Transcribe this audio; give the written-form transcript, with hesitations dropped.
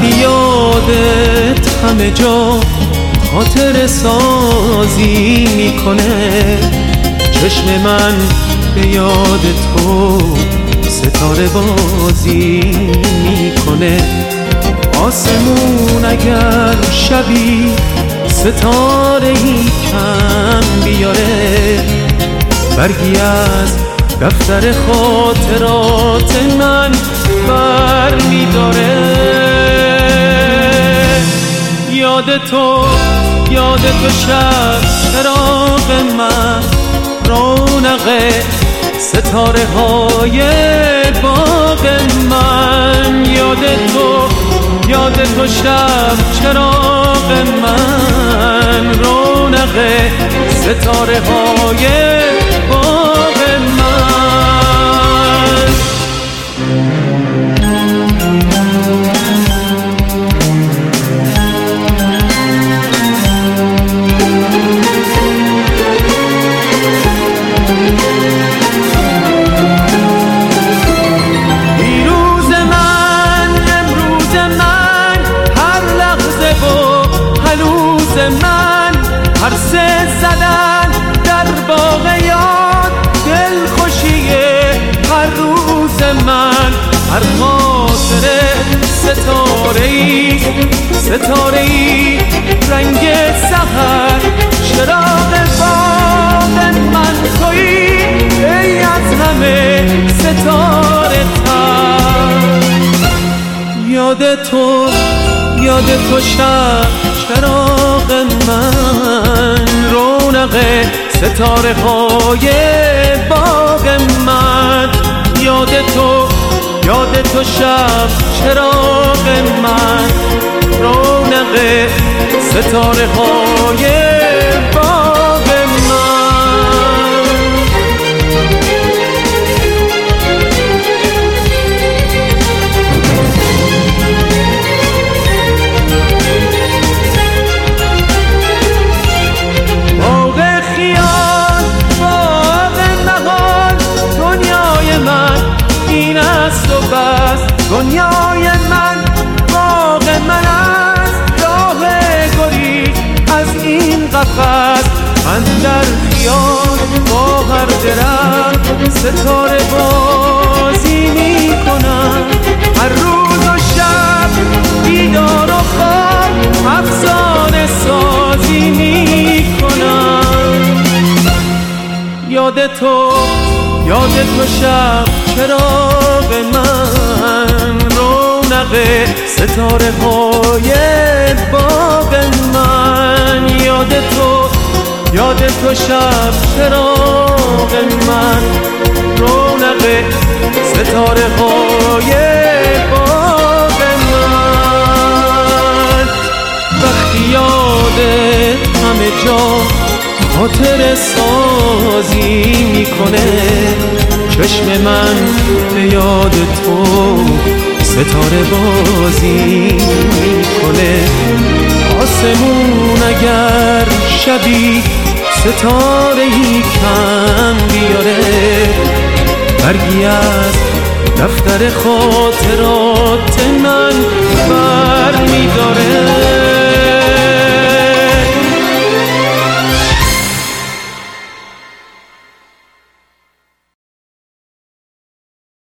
وقتی یادت همه جا خاطر سازی میکنه، چشم من به یاد تو ستاره بازی میکنه. آسمون اگر شبی ستاره ای کم بیاره، برگی از دفتر خاطرات من بر میداره. یاد تو شب چراغ من، رونق ستاره های باغ من. یاد تو شب چراغ من، رونق ستاره های باغ من. من هرسه زدن در باغ یاد، دلخوشیه هر روز من. هر خاطره ستاره‌ای رنگ سحر، چراغ باغ من تویی ای از همه ستاره تر. یاد تو شب چراغ من، رونق ستاره های باغ من. یاد تو شب چراغ من، رونق ستاره های باغ من. دنیای من باغ من است، راه گریز از این قفس. من در خیال با هر درخت ستاره بازی می کنم. هر روز و شب بیدار و خواب افسانه سازی می کنم. یاد تو شب چراغ من، رونق ستاره های باغ من. یاد تو شب چراغ من، رونق ستاره های باغ من. وقتی یادت همه جا خاطر سازی میکنه، چشم من به یاد تو ستاره بازی میکنه. آسمون اگر شبی ستاره ای کم بیاره، برگی از دفتر خاطرات من بر میداره.